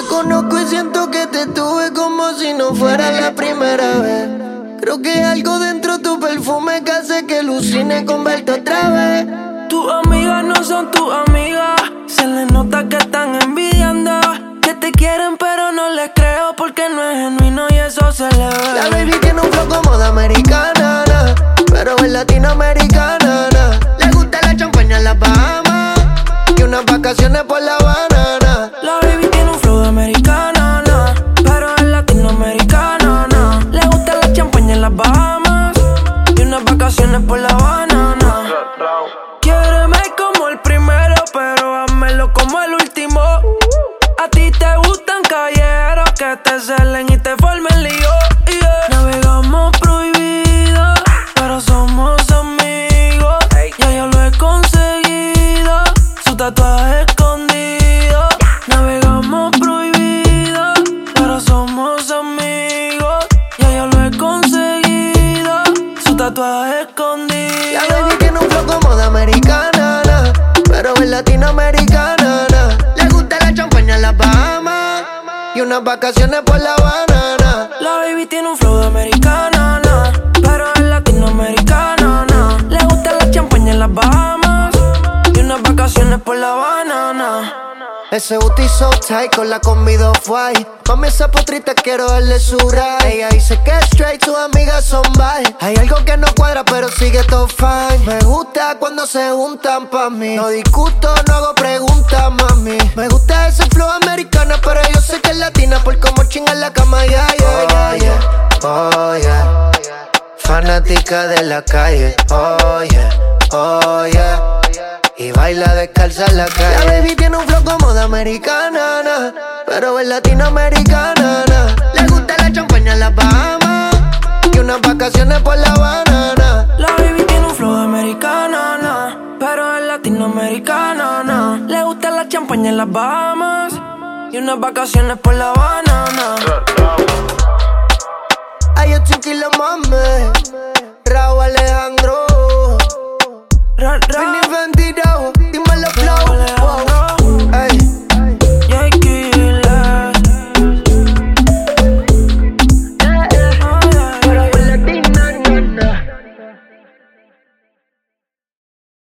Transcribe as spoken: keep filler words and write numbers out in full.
conozco y siento que te tuve como si no fuera la primera vez. Creo que hay algo dentro de tu perfume que hace que alucine con verte otra vez. Tus amigas no son tus amigas, se les nota que están envidiando. Que te quieren pero no les creo porque no es genuino y eso se le ve. La baby tiene un flow como de americana, na, pero es latinoamericana, na. Le gusta la champaña en las Bahamas y unas vacaciones por La Habana, na. La baby tiene un flow de americana, na, pero es latinoamericana, na. Le gusta la champaña en las Bahamas y unas vacaciones por La Habana, na. Quiéreme como el primero, pero hámelo como el último. A ti te gustan callejeros que te celen y te formen lío, yeah. Navegamos prohibido, pero somos amigos. Ya yo lo he conseguido, su tatuaje escondido. Navegamos prohibido, pero somos amigos. Ya yo lo he conseguido, su tatuaje escondido. La baby tiene un flow como de americana, na, pero es latinoamericana, na. Le gusta la champaña en las Bahamas y unas vacaciones por La Habana, na. La baby tiene un flow de americana, na, pero es latinoamericana, na. Le gusta la champaña en las Bahamas y unas vacaciones por La Habana, na. Ese booty so tight con la combi off-white. Mami, esa potrita quiero darle su ride. Ella dice que es straight, sus amigas son bye. Hay algo que no cuadra, pero sigue todo fine. Me gusta cuando se juntan pa' mí. No discuto, no hago preguntas, mami. Me gusta ese flow americana, pero yo sé que es latina por cómo chinga en la cama, yeah, yeah, yeah, yeah. Oh, yeah. Fanática de la calle, oh, yeah, oh, yeah. Y baila descalza en la calle. La baby tiene un flow como de americana, na, pero es latinoamericana, na. Le gusta la champaña en las Bahamas y unas vacaciones por La Habana, na. La baby tiene un flow de americana, na, pero es latinoamericana, na. Le gusta la champaña en las Bahamas y unas vacaciones por La Habana, na. Ay, yo chiquila mame, Raúl Alejandro, Ra, ra.